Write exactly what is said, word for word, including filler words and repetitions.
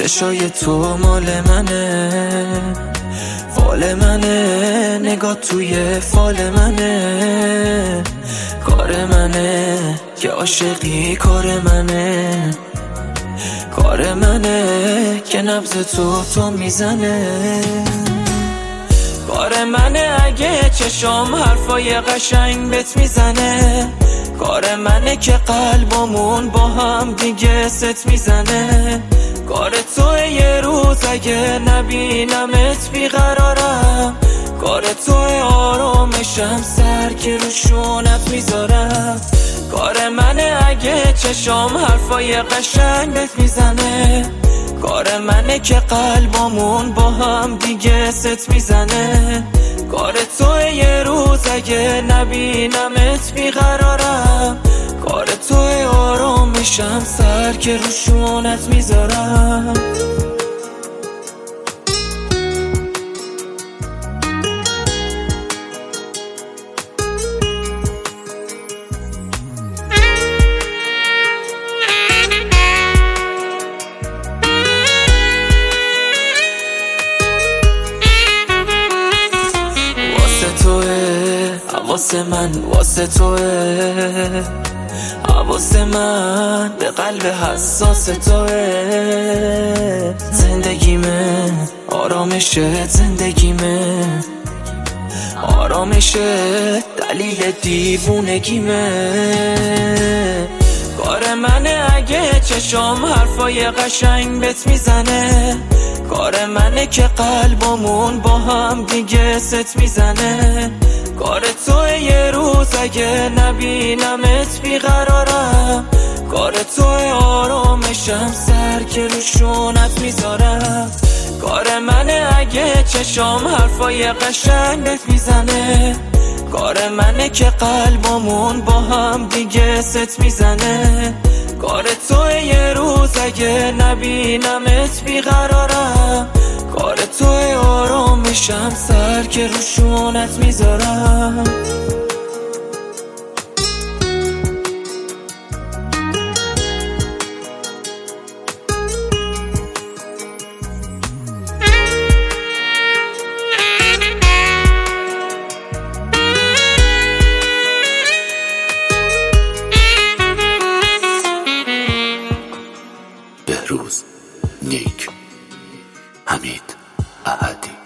چشای تو مال منه، فال منه، نگاه توی فال منه، کار منه که عاشقی، کار منه، کار منه که نبض تو تو میزنه، کار منه اگه چشام حرفای قشنگ بهت میزنه، کار منه که قلبمون با هم دیگه ست میزنه، کار تو یه روز اگه نبینمت بیقرارم، کار تو آرامشم سر که رو شونت میذارم، کار منه اگه چشام حرفای قشنگ بهت میزنه، کار منه که قلبمون با هم دیگه ست میزنه، کار تو یه روز اگه نبینمت بیقرارم، کار تو آرامشم سر که رو شونت میذارم. واسه من واسه توه، واسه من به قلب حساس توه، زندگیمه آرامشه، زندگیمه آرامشه، دلیل دیوونگیمه، کار منه اگه چشام حرفای قشنگ بهت میزنه، کار منه که قلبمون با هم دیگه ست میزنه، کار تو یه روز اگه نبینمت بیقرارم، کار تو آرامشم سر که رو شونت میذارم، کار منه اگه چشام حرفای قشنگ بهت میزنه، کار منه که قلبمون با هم دیگه ست میزنه، کار تو یه روز اگه نبینمت بیقرارم، کار تو آرامشم سر که رو شونت میذارم. بهروز نیک، حمید احدی.